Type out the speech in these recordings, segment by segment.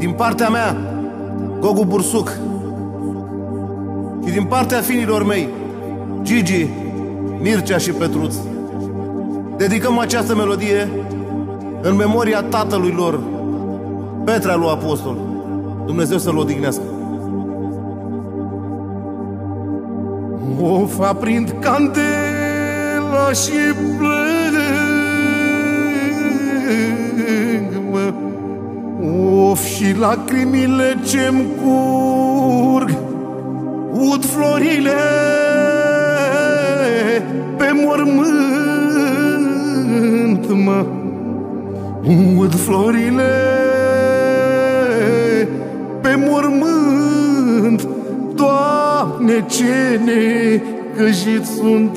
Din partea mea, Gogu Bursuc, și din partea finilor mei, Gigi, Mircea și Petruț, dedicăm această melodie în memoria tatălui lor, Petrea lui Apostol. Dumnezeu să-l odihnească. Of, aprind candela și plâng, mă. Of, și lacrimile ce-mi curg ud florile pe mormânt, mă. Ud florile pe mormânt, Doamne, ce necăjit sunt.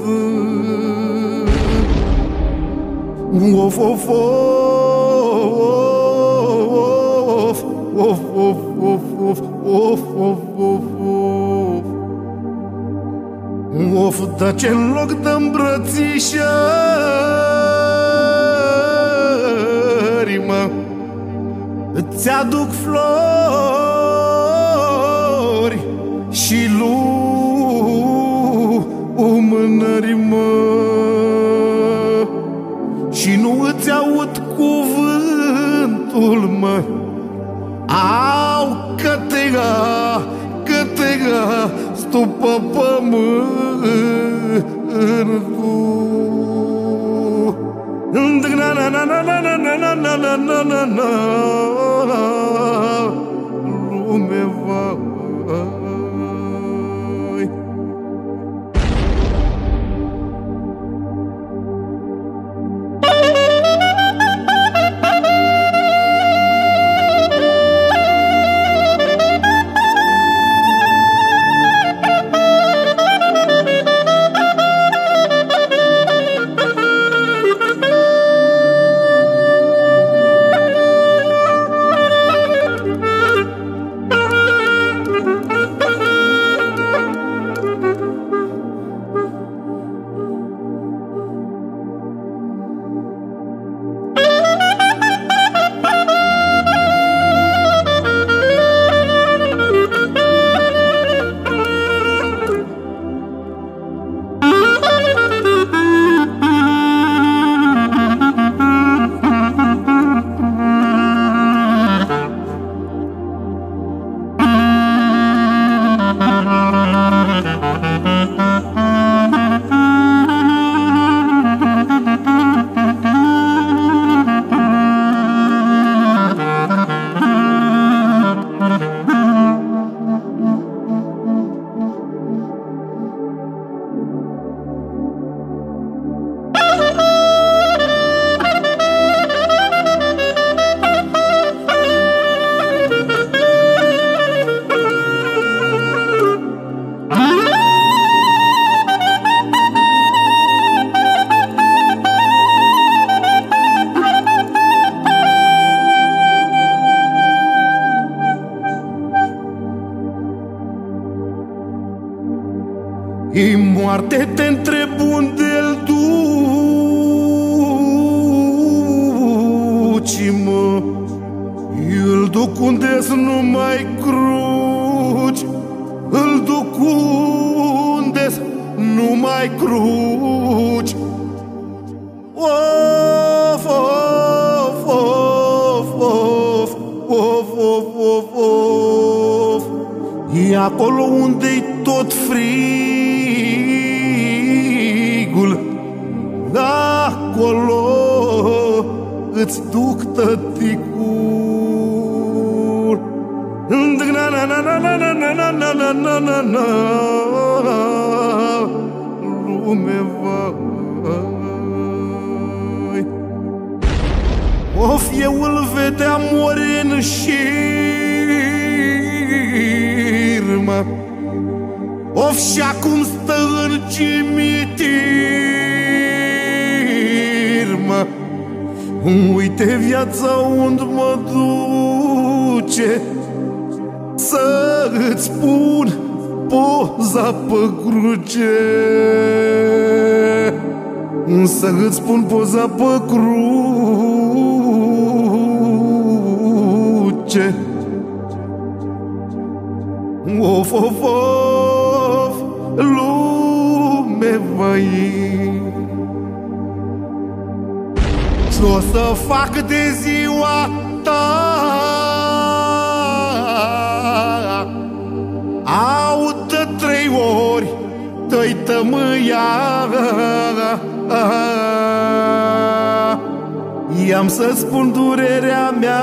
Of, of, of, of, of, of, of, of, of, of, of. Of, dar ce-n loc de îmbrățișări, mă, îți aduc flori și lumânări, mă, și nu îți aud cuvântul, mă. Au că te ga stupă pământul. Lume vai. E moarte, te întreb unde-l duci, mă. Îl duc unde-s numai cruci, îl duc unde-s numai cruci. Of, of, of, of, of, of, of, of. E acolo unde-i tot frigul, acolo îți duc tăticul. Lume vai. Of, eu îl vedeam moren șir, mă. Of, și acum stă în cimitir, mă. Uite viața unde mă duce, să-ți pun poza pe cruce, să-ți pun poza pe cruce. Of, of, of, lume, vai. Ce-o să fac de ziua ta? Audă 3 ori tăi tămâia. I-am să spun durerea mea.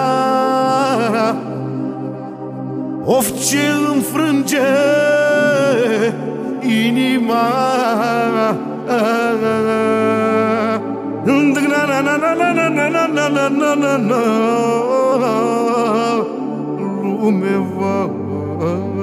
Of, ce înfrânge inima. Lume, vai.